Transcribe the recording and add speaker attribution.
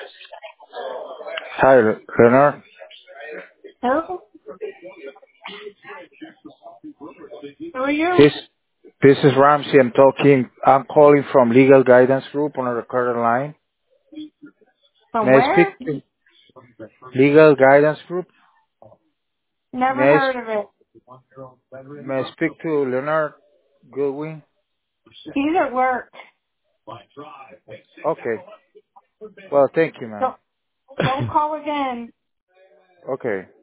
Speaker 1: Hi, Leonard.
Speaker 2: Hello? Who are you?
Speaker 1: This this is Ramsey. I'm calling from Legal Guidance Group on a recorded line.
Speaker 2: From
Speaker 1: May I
Speaker 2: where?
Speaker 1: speak to Legal Guidance Group?
Speaker 2: Never
Speaker 1: May I,
Speaker 2: heard of it.
Speaker 1: may I speak to Leonard Goodwin?
Speaker 2: He's at work.
Speaker 1: Okay. Well, thank you, ma'am.
Speaker 2: Don't call again.
Speaker 1: Okay.